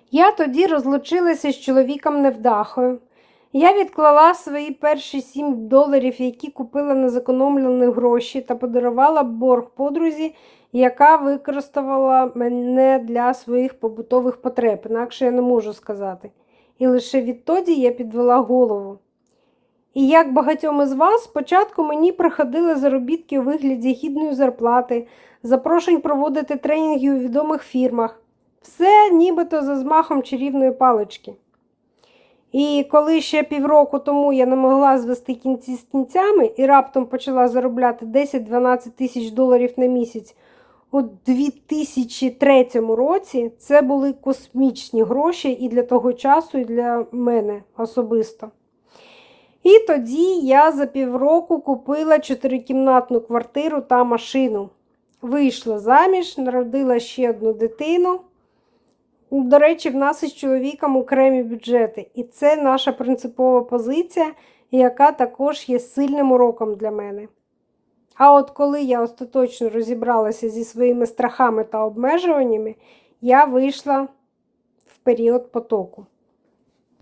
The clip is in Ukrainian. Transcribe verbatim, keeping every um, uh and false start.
Я тоді розлучилася з чоловіком невдахою. Я відклала свої перші сім доларів, які купила на зекономлені гроші, та подарувала борг подрузі, яка використовувала мене для своїх побутових потреб, інакше я не можу сказати. І лише відтоді я підвела голову. І як багатьом із вас, спочатку мені приходили заробітки у вигляді гідної зарплати, запрошень проводити тренінги у відомих фірмах. Все нібито за змахом чарівної палички. І коли ще півроку тому я не могла звести кінці з кінцями і раптом почала заробляти десять-дванадцять тисяч доларів на місяць у дві тисячі третьому році, це були космічні гроші і для того часу, і для мене особисто. І тоді я за півроку купила чотирикімнатну квартиру та машину. Вийшла заміж, народила ще одну дитину. До речі, в нас із чоловіком окремі бюджети. І це наша принципова позиція, яка також є сильним уроком для мене. А от коли я остаточно розібралася зі своїми страхами та обмежуваннями, я вийшла в період потоку.